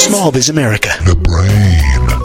Small Biz America. The brain.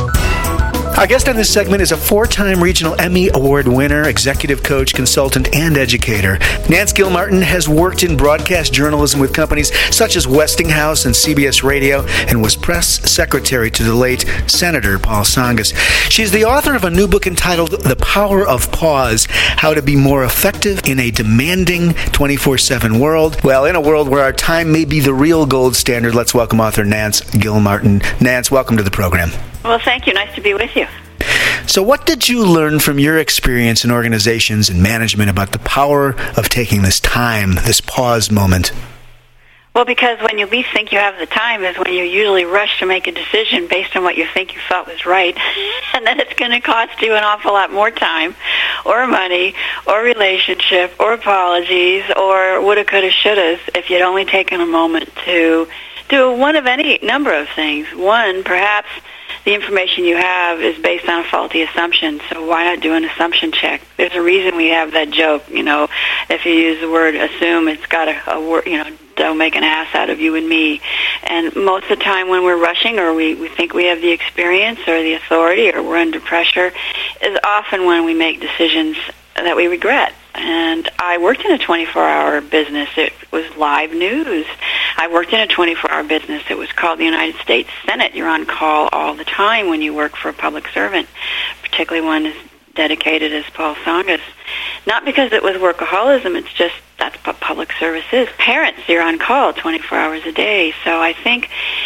Our guest on this segment is a 4-time Regional Emmy Award winner, executive coach, consultant, and educator. Nance Gilmartin has worked in broadcast journalism with companies such as Westinghouse and CBS Radio, and was press secretary to the late Senator Paul Tsongas. She's the author of a new book entitled The Power of Pause, How to Be More Effective in a Demanding 24/7 World. Well, in a world where our time may be the real gold standard, let's welcome author Nance Gilmartin. Nance, welcome to the program. Well, thank you. Nice to be with you. So what did you learn from your experience in organizations and management about the power of taking this time, this pause moment? Well, because when you least think you have the time is when you usually rush to make a decision based on what you think you thought was right, and then it's going to cost you an awful lot more time or money or relationship or apologies or woulda, coulda, shouldas if you'd only taken a moment to do one of any number of things. One, perhaps the information you have is based on a faulty assumption, so why not do an assumption check? There's a reason we have that joke, if you use the word assume, it's got a word, don't make an ass out of you and me. And most of the time when we're rushing or we think we have the experience or the authority or we're under pressure is often when we make decisions that we regret. And I worked in a 24-hour business. It was live news. I worked in a 24-hour business. It was called the United States Senate. You're on call all the time when you work for a public servant, particularly one as dedicated as Paul Tsongas. Not because it was workaholism, it's just that's what public service is. Parents, you're on call 24 hours a day. So I think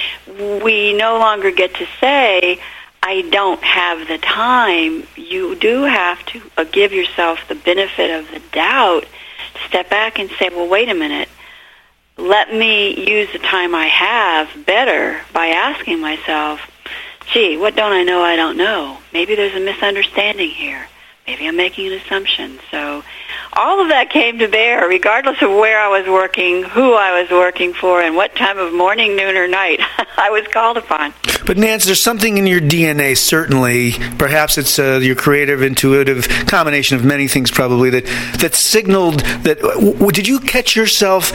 we no longer get to say, I don't have the time. You do have to give yourself the benefit of the doubt, to step back and say, well, wait a minute. Let me use the time I have better by asking myself, gee, what don't I know I don't know? Maybe there's a misunderstanding here. Maybe I'm making an assumption. So all of that came to bear, regardless of where I was working, who I was working for, and what time of morning, noon, or night I was called upon. But Nance, there's something in your DNA, certainly. Perhaps it's your creative, intuitive combination of many things, probably, that signaled that. Did you catch yourself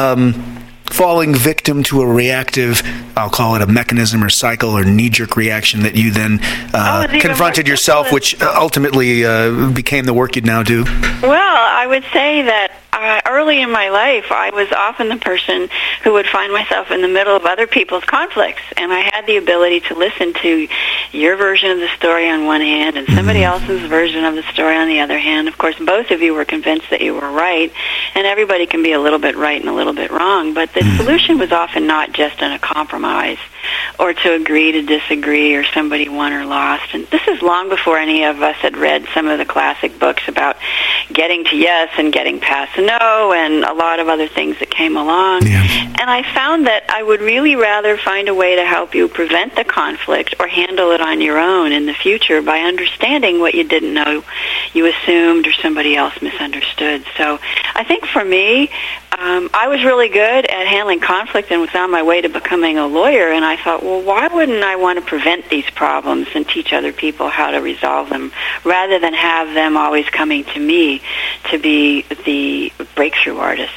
falling victim to a reactive, I'll call it a mechanism or cycle or knee-jerk reaction that you then confronted yourself, which ultimately became the work you now do? Well, I would say that early in my life, I was often the person who would find myself in the middle of other people's conflicts, and I had the ability to listen to your version of the story on one hand and somebody else's version of the story on the other hand. Of course, both of you were convinced that you were right, and everybody can be a little bit right and a little bit wrong, but the solution was often not just in a compromise or to agree to disagree or somebody won or lost. And this is long before any of us had read some of the classic books about getting to yes and getting past no and a lot of other things that came along. Yeah. And I found that I would really rather find a way to help you prevent the conflict or handle it on your own in the future by understanding what you didn't know, you assumed, or somebody else misunderstood. So I think for me, I was really good at handling conflict and was on my way to becoming a lawyer, and I thought, well, why wouldn't I want to prevent these problems and teach other people how to resolve them rather than have them always coming to me to be the breakthrough artist?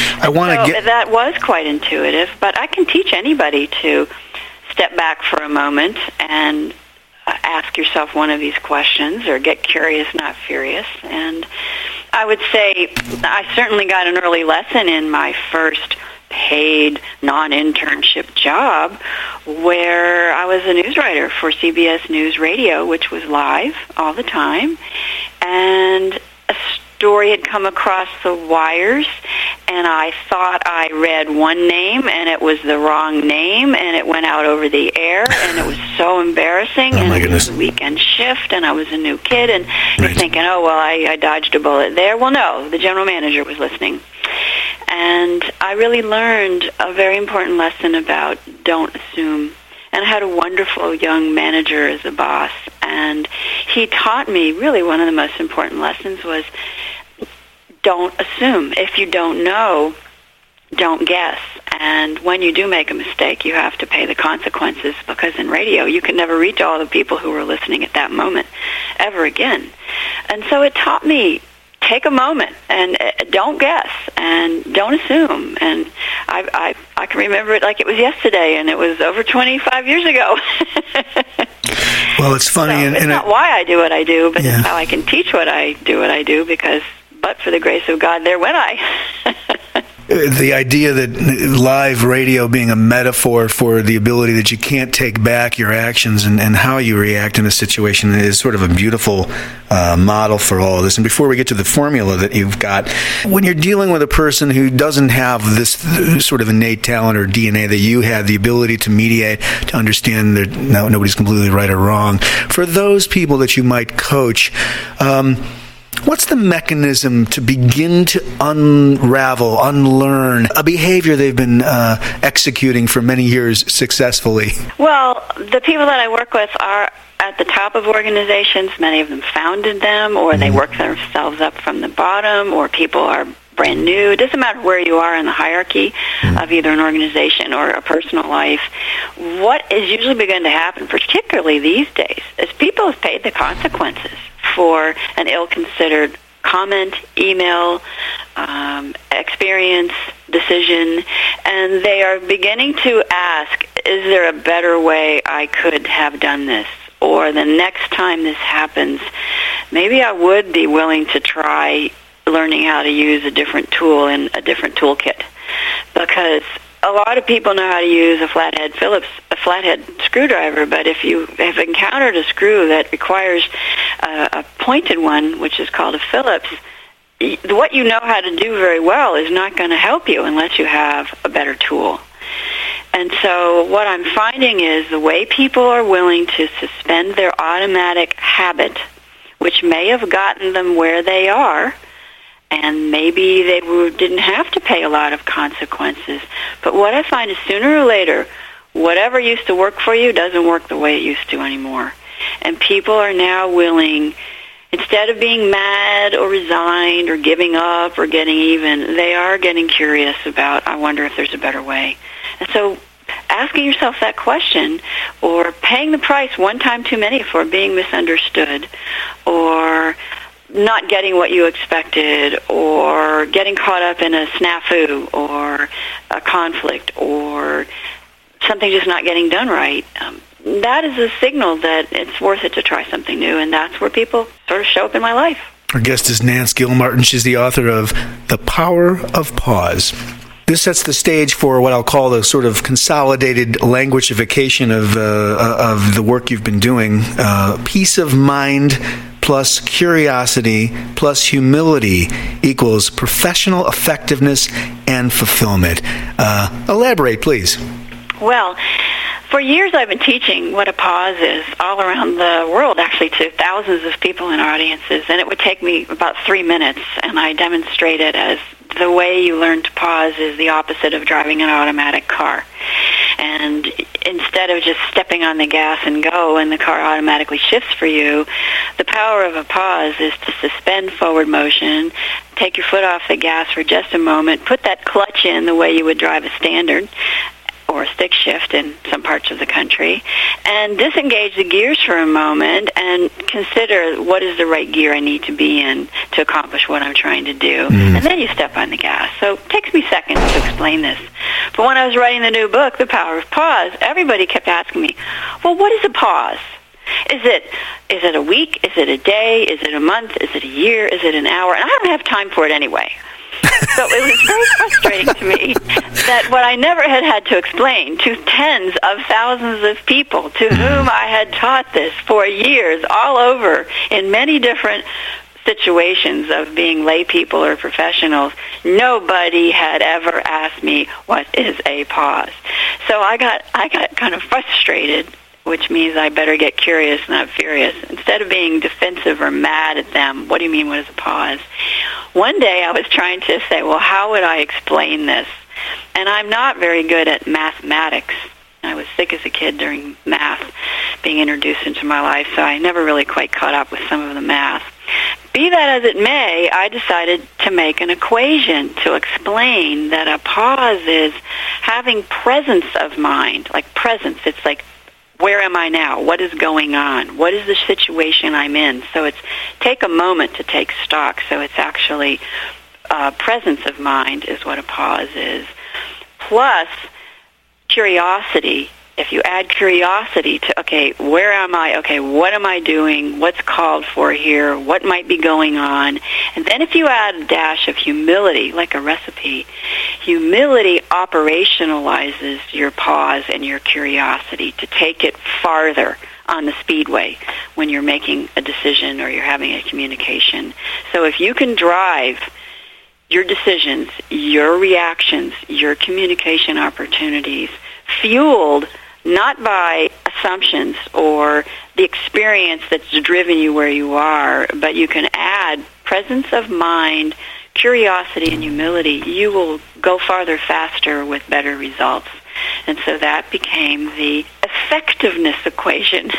That was quite intuitive, but I can teach anybody to step back for a moment and ask yourself one of these questions or get curious, not furious. And I would say I certainly got an early lesson in my first paid non-internship job where I was a news writer for CBS News Radio, which was live all the time. And a story had come across the wires, and I thought I read one name, and it was the wrong name, and it went out over the air, and it was so embarrassing. Oh, my and goodness. It was a weekend shift, and I was a new kid, and you're thinking, oh, well, I dodged a bullet there. Well, no, the general manager was listening. And I really learned a very important lesson about don't assume. And I had a wonderful young manager as a boss, and he taught me really one of the most important lessons was don't assume. If you don't know, don't guess. And when you do make a mistake, you have to pay the consequences, because in radio you can never reach all the people who were listening at that moment ever again. And so it taught me take a moment and don't guess and don't assume. And I can remember it like it was yesterday, and it was over 25 years ago. Well, it's funny. So it's not why I do what I do, but it's how I can teach what I do, because but for the grace of God, there went I. The idea that live radio being a metaphor for the ability that you can't take back your actions and how you react in a situation is sort of a beautiful model for all of this. And before we get to the formula that you've got, when you're dealing with a person who doesn't have this sort of innate talent or DNA that you had, the ability to mediate, to understand that nobody's completely right or wrong, for those people that you might coach, what's the mechanism to begin to unravel, unlearn a behavior they've been executing for many years successfully? Well, the people that I work with are at the top of organizations. Many of them founded them, or they work themselves up from the bottom, or people are brand new. It doesn't matter where you are in the hierarchy of either an organization or a personal life. What is usually begun to happen, particularly these days, is people have paid the consequences for an ill-considered comment, email, experience, decision, and they are beginning to ask, is there a better way I could have done this? Or the next time this happens, maybe I would be willing to try learning how to use a different tool in a different toolkit. Because a lot of people know how to use a flathead screwdriver, but if you have encountered a screw that requires a pointed one, which is called a Phillips, what you know how to do very well is not going to help you unless you have a better tool. And so what I'm finding is the way people are willing to suspend their automatic habit, which may have gotten them where they are, and maybe they didn't have to pay a lot of consequences. But what I find is sooner or later, whatever used to work for you doesn't work the way it used to anymore. And people are now willing, instead of being mad or resigned or giving up or getting even, they are getting curious about, I wonder if there's a better way. And so asking yourself that question, or paying the price one time too many for being misunderstood, or not getting what you expected, or getting caught up in a snafu or a conflict or something just not getting done right, that is a signal that it's worth it to try something new, and that's where people sort of show up in my life. Our guest is Nance Gilmartin. She's the author of The Power of Pause. This sets the stage for what I'll call the sort of consolidated languagification of the work you've been doing. Peace of mind plus curiosity plus humility equals professional effectiveness and fulfillment. Elaborate, please. Well, for years I've been teaching what a pause is all around the world, actually, to thousands of people in audiences, and it would take me about 3 minutes, and I demonstrate it as the way you learn to pause is the opposite of driving an automatic car. And instead of just stepping on the gas and go and the car automatically shifts for you, the power of a pause is to suspend forward motion, take your foot off the gas for just a moment, put that clutch in the way you would drive a standard or a stick shift in some parts of the country, and disengage the gears for a moment and consider what is the right gear I need to be in to accomplish what I'm trying to do. And then you step on the gas. So it takes me seconds to explain this. But when I was writing the new book, The Power of Pause, everybody kept asking me, well, what is a pause? Is it a week? Is it a day? Is it a month? Is it a year? Is it an hour? And I don't have time for it anyway. So it was very frustrating to me that what I never had to explain to tens of thousands of people to whom I had taught this for years all over in many different situations of being lay people or professionals, nobody had ever asked me, what is a pause? So I got kind of frustrated, which means I better get curious, not furious. Instead of being defensive or mad at them, what do you mean, what is a pause? One day I was trying to say, well, how would I explain this? And I'm not very good at mathematics. I was sick as a kid during math being introduced into my life, so I never really quite caught up with some of the math. Be that as it may, I decided to make an equation to explain that a pause is having presence of mind, like presence. It's like where am I now? What is going on? What is the situation I'm in? So it's take a moment to take stock. So it's actually presence of mind is what a pause is. Plus curiosity. If you add curiosity to, okay, where am I? Okay, what am I doing? What's called for here? What might be going on? And then if you add a dash of humility, like a recipe, humility operationalizes your pause and your curiosity to take it farther on the speedway when you're making a decision or you're having a communication. So if you can drive your decisions, your reactions, your communication opportunities, fueled not by assumptions or the experience that's driven you where you are, but you can add presence of mind, curiosity, and humility, you will go farther faster with better results. And so that became the effectiveness equation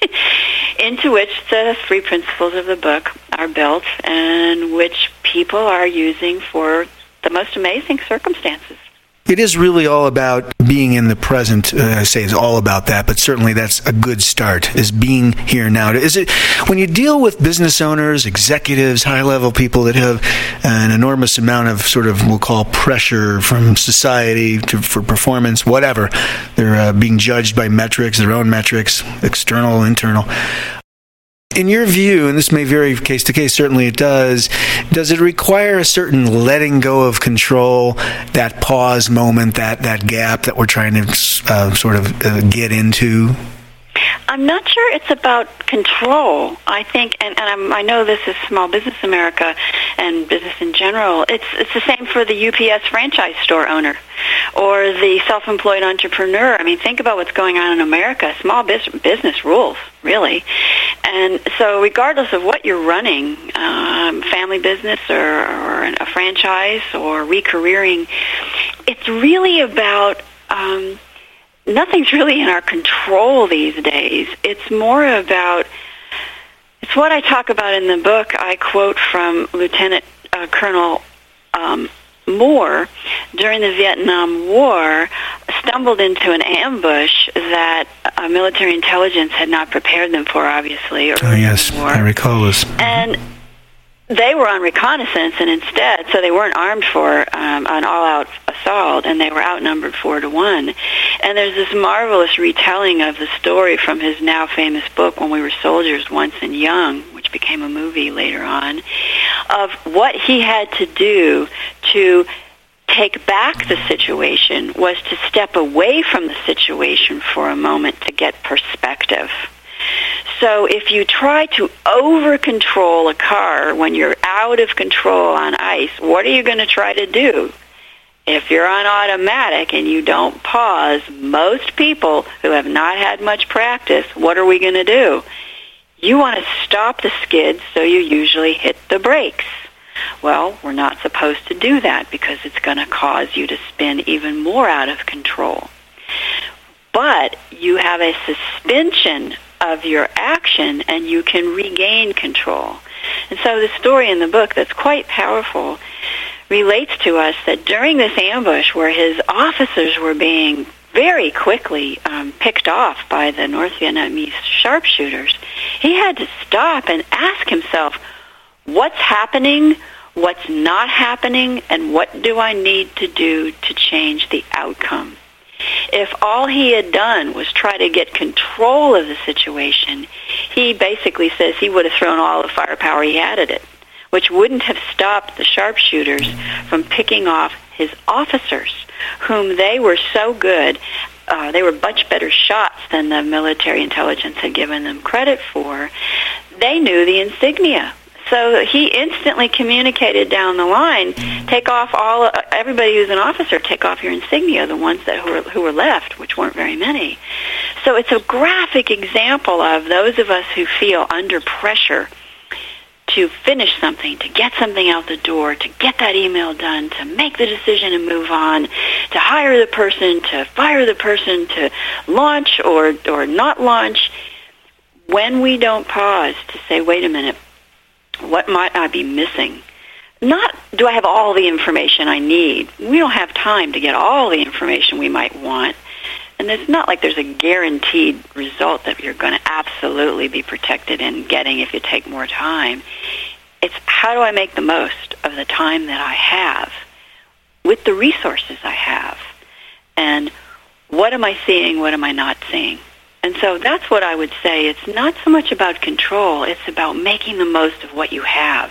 into which the 3 principles of the book are built and which people are using for the most amazing circumstances. It is really all about being in the present. I say it's all about that, but certainly that's a good start, is being here now. Is it when you deal with business owners, executives, high-level people that have an enormous amount of sort of, we'll call, pressure from society for performance, whatever. They're being judged by metrics, their own metrics, external, internal. In your view, and this may vary case to case, certainly it does it require a certain letting go of control, that pause moment, that gap that we're trying to sort of get into? I'm not sure it's about control. I think, and I know this is Small Business America and business in general, it's the same for the UPS franchise store owner or the self-employed entrepreneur. I mean, think about what's going on in America. Small business rules, really. And so regardless of what you're running, family business or a franchise or re-careering, it's really about... nothing's really in our control these days. It's more about, it's what I talk about in the book. I quote from Lieutenant Colonel Moore during the Vietnam War, stumbled into an ambush that military intelligence had not prepared them for, obviously. Oh, yes, I recall this. And they were on reconnaissance, and instead, so they weren't armed for an all-out assault, and they were outnumbered 4-1. And there's this marvelous retelling of the story from his now famous book, When We Were Soldiers Once and Young, which became a movie later on, of what he had to do to take back the situation was to step away from the situation for a moment to get perspective. So if you try to over-control a car when you're out of control on ice, what are you going to try to do? If you're on automatic and you don't pause, most people who have not had much practice, what are we going to do? You want to stop the skid, so you usually hit the brakes. Well, we're not supposed to do that because it's going to cause you to spin even more out of control. But you have a suspension of your action and you can regain control. And so the story in the book that's quite powerful relates to us that during this ambush where his officers were being very quickly picked off by the North Vietnamese sharpshooters, he had to stop and ask himself, what's happening, what's not happening, and what do I need to do to change the outcome? If all he had done was try to get control of the situation, he basically says he would have thrown all the firepower he had at it, which wouldn't have stopped the sharpshooters from picking off his officers, whom they were so good. They were much better shots than the military intelligence had given them credit for. They knew the insignia. So he instantly communicated down the line, take off everybody who's an officer, take off your insignia, the ones who were left, which weren't very many. So it's a graphic example of those of us who feel under pressure to finish something, to get something out the door, to get that email done, to make the decision and move on, to hire the person, to fire the person, to launch or not launch. When we don't pause to say, wait a minute, what might I be missing? Not, do I have all the information I need? We don't have time to get all the information we might want. And it's not like there's a guaranteed result that you're going to absolutely be protected in getting if you take more time. It's how do I make the most of the time that I have with the resources I have? And what am I seeing? What am I not seeing? And so that's what I would say. It's not so much about control. It's about making the most of what you have.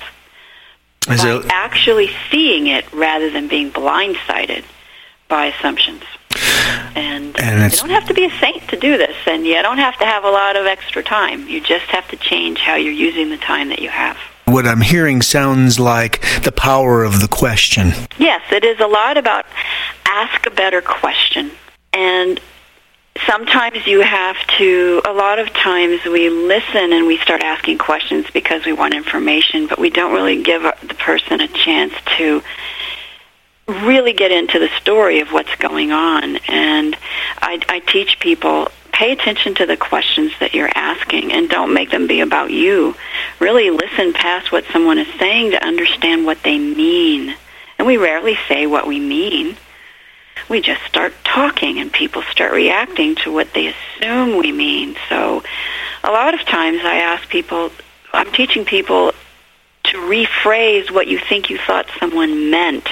By actually seeing it rather than being blindsided by assumptions. And you don't have to be a saint to do this, and you don't have to have a lot of extra time. You just have to change how you're using the time that you have. What I'm hearing sounds like the power of the question. Yes, it is a lot about ask a better question. And sometimes you have to, a lot of times we listen and we start asking questions because we want information, but we don't really give the person a chance to really get into the story of what's going on. And I teach people, pay attention to the questions that you're asking and don't make them be about you. Really listen past what someone is saying to understand what they mean. And we rarely say what we mean. We just start talking and people start reacting to what they assume we mean. So a lot of times I ask people, I'm teaching people to rephrase what you think you thought someone meant.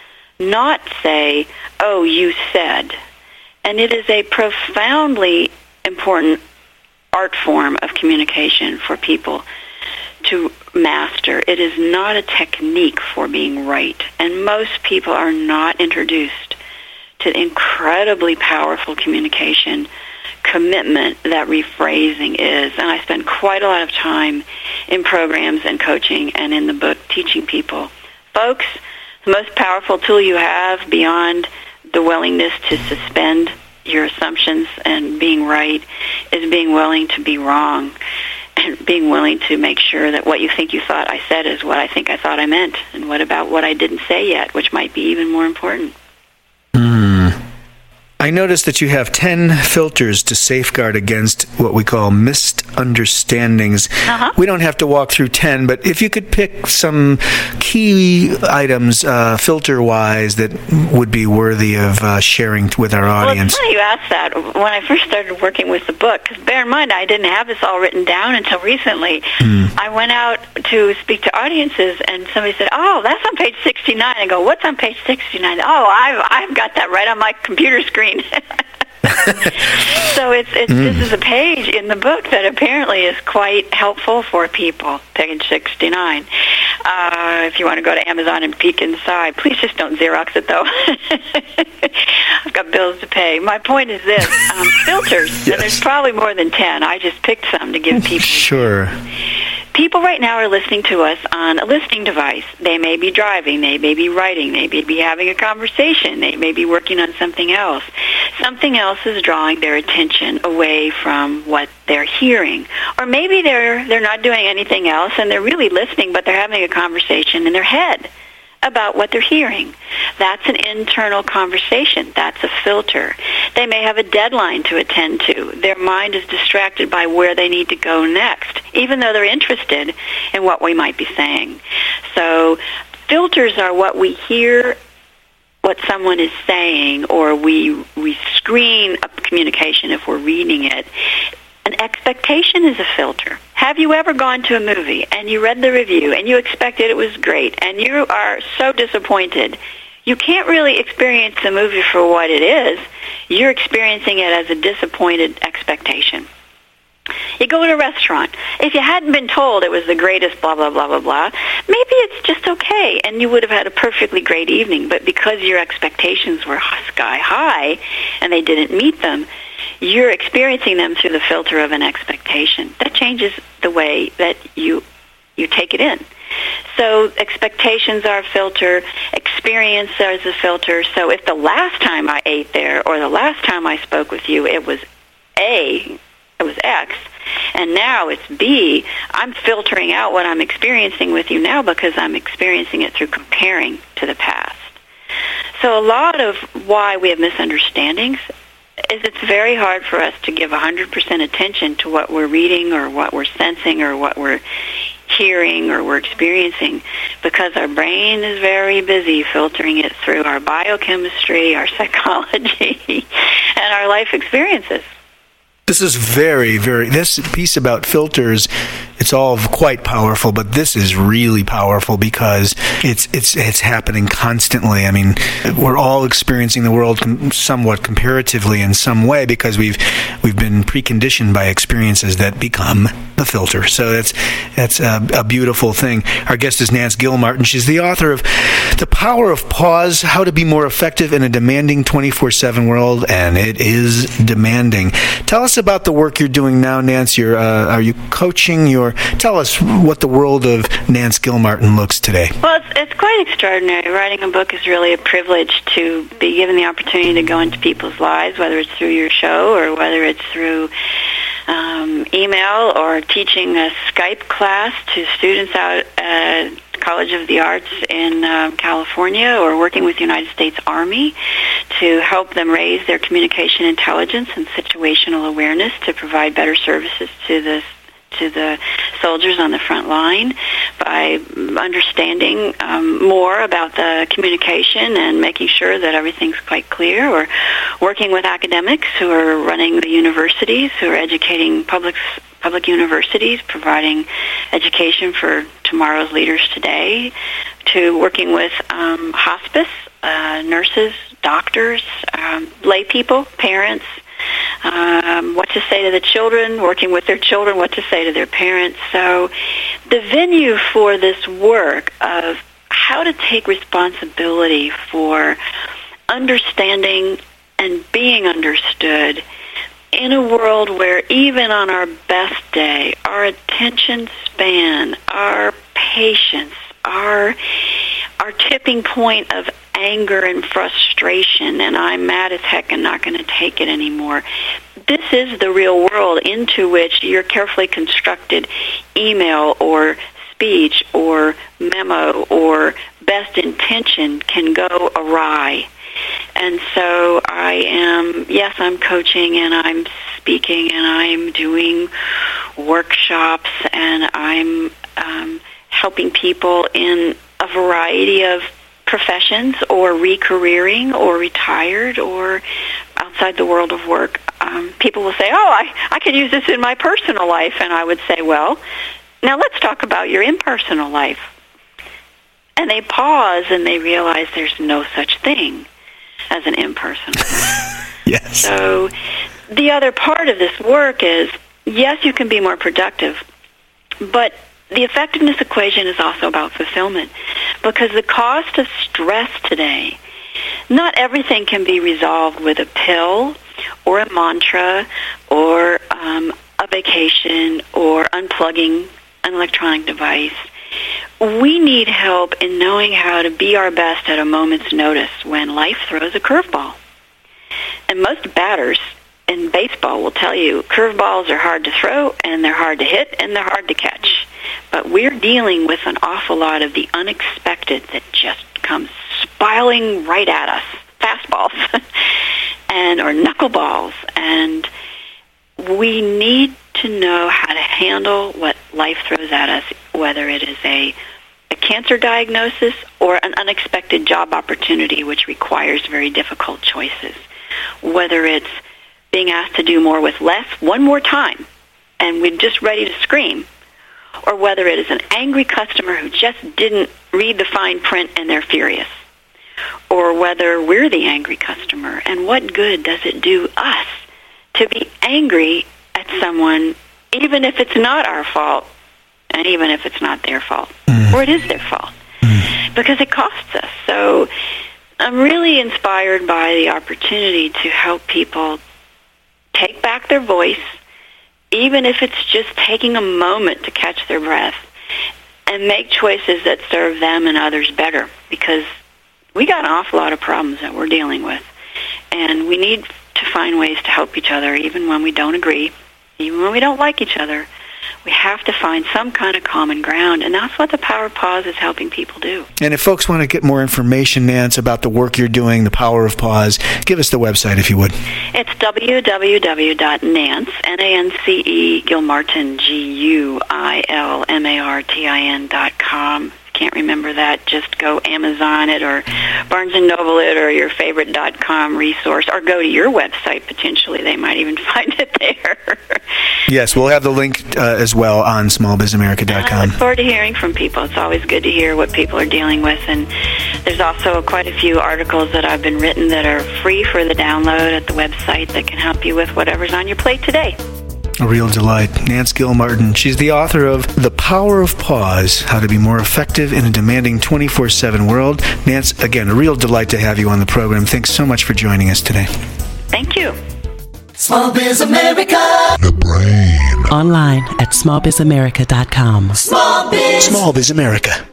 Not say, oh, you said. And it is a profoundly important art form of communication for people to master. It is not a technique for being right. And most people are not introduced to the incredibly powerful communication commitment that rephrasing is. And I spend quite a lot of time in programs and coaching and in the book teaching people. Folks, the most powerful tool you have beyond the willingness to suspend your assumptions and being right is being willing to be wrong and being willing to make sure that what you think you thought I said is what I think I thought I meant, and what about what I didn't say yet, which might be even more important. I noticed that you have 10 filters to safeguard against what we call misunderstandings. We don't have to walk through 10, but if you could pick some key items filter-wise that would be worthy of sharing with our audience. Well, it's funny you asked that. When I first started working with the book, because bear in mind, I didn't have this all written down until recently. I went out to speak to audiences, and somebody said, oh, that's on page 69. I go, what's on page 69? Oh, I've got that right on my computer screen. So this is a page in the book that apparently is quite helpful for people, page 69. If you want to go to Amazon and peek inside, please just don't Xerox it, though. I've got bills to pay. My point is this, filters, yes. And there's probably more than 10. I just picked some to give people. Sure. People right now are listening to us on a listening device. They may be driving, they may be writing, they may be having a conversation, they may be working on something else. Something else is drawing their attention away from what they're hearing. Or maybe they're not doing anything else and they're really listening, but they're having a conversation in their head about what they're hearing. That's an internal conversation. That's a filter. They may have a deadline to attend to. Their mind is distracted by where they need to go next, even though they're interested in what we might be saying. So filters are what we hear, what someone is saying, or we screen a communication if we're reading it. An expectation is a filter. Have you ever gone to a movie and you read the review and you expected it was great and you are so disappointed? You can't really experience the movie for what it is. You're experiencing it as a disappointed expectation. You go to a restaurant. If you hadn't been told it was the greatest blah, blah, blah, blah, blah, maybe it's just okay and you would have had a perfectly great evening. But because your expectations were sky high and they didn't meet them, you're experiencing them through the filter of an expectation. That changes the way that you take it in. So expectations are a filter, experience is a filter. So if the last time I ate there or the last time I spoke with you, it was X, and now it's B, I'm filtering out what I'm experiencing with you now because I'm experiencing it through comparing to the past. So a lot of why we have misunderstandings is it's very hard for us to give 100% attention to what we're reading or what we're sensing or what we're hearing or we're experiencing, because our brain is very busy filtering it through our biochemistry, our psychology, and our life experiences. This is this piece about filters, it's all quite powerful, but this is really powerful because it's happening constantly. I mean, we're all experiencing the world somewhat comparatively in some way because we've been preconditioned by experiences that become the filter. So that's a beautiful thing. Our guest is Nance Gilmartin. She's the author of The Power of Pause, How to Be More Effective in a Demanding 24/7 World, and it is demanding. Tell us about the work you're doing now, Nance. Are you coaching? Tell us what the world of Nance Gilmartin looks today. Well, it's quite extraordinary. Writing a book is really a privilege to be given the opportunity to go into people's lives, whether it's through your show or whether it's through email or teaching a Skype class to students out at College of the Arts in California, or working with the United States Army to help them raise their communication intelligence and situational awareness to provide better services to the soldiers on the front line by understanding more about the communication and making sure that everything's quite clear, or working with academics who are running the universities, who are educating public universities, providing education for tomorrow's leaders today, to working with hospice, nurses, doctors, lay people, parents, what to say to the children, working with their children, what to say to their parents. So the venue for this work of how to take responsibility for understanding and being understood in a world where even on our best day, our attention span, our patience, our tipping point of anger and frustration, and I'm mad as heck and not going to take it anymore. This is the real world into which your carefully constructed email or speech or memo or best intention can go awry. And so I'm coaching and I'm speaking and I'm doing workshops and I'm helping people in a variety of professions, or re-careering, or retired, or outside the world of work. People will say, I could use this in my personal life. And I would say, well, now let's talk about your impersonal life. And they pause and they realize there's no such thing as an impersonal life. Yes. So the other part of this work is, yes, you can be more productive, but the effectiveness equation is also about fulfillment, because the cost of stress today, not everything can be resolved with a pill or a mantra or a vacation or unplugging an electronic device. We need help in knowing how to be our best at a moment's notice when life throws a curveball. And most batters in baseball will tell you curveballs are hard to throw, and they're hard to hit, and they're hard to catch. But we're dealing with an awful lot of the unexpected that just comes spiraling right at us, fastballs or knuckleballs. And we need to know how to handle what life throws at us, whether it is a cancer diagnosis or an unexpected job opportunity which requires very difficult choices, whether it's being asked to do more with less one more time and we're just ready to scream, or whether it is an angry customer who just didn't read the fine print and they're furious, or whether we're the angry customer, and what good does it do us to be angry at someone, even if it's not our fault, and even if it's not their fault, or it is their fault, because it costs us. So I'm really inspired by the opportunity to help people take back their voice, even if it's just taking a moment to catch their breath, and make choices that serve them and others better, because we got an awful lot of problems that we're dealing with, and we need to find ways to help each other, even when we don't agree, even when we don't like each other. We have to find some kind of common ground, and that's what the Power of Pause is helping people do. And if folks want to get more information, Nance, about the work you're doing, the Power of Pause, give us the website if you would. It's www.nance, N-A-N-C-E, Gilmartin, G-U-I-L-M-A-R-T-I-N.com. Can't remember that, just go Amazon it or Barnes & Noble it or your favorite .com resource, or go to your website potentially. They might even find it there. Yes, we'll have the link as well on smallbizamerica.com. I look forward to hearing from people. It's always good to hear what people are dealing with, and there's also quite a few articles that have been written that are free for the download at the website that can help you with whatever's on your plate today. A real delight. Nance Gilmartin. She's the author of The Power of Pause, How to Be More Effective in a Demanding 24/7 World. Nance, again, a real delight to have you on the program. Thanks so much for joining us today. Thank you. Small Biz America. The brain. Online at smallbizamerica.com. Small Biz. Small Biz America.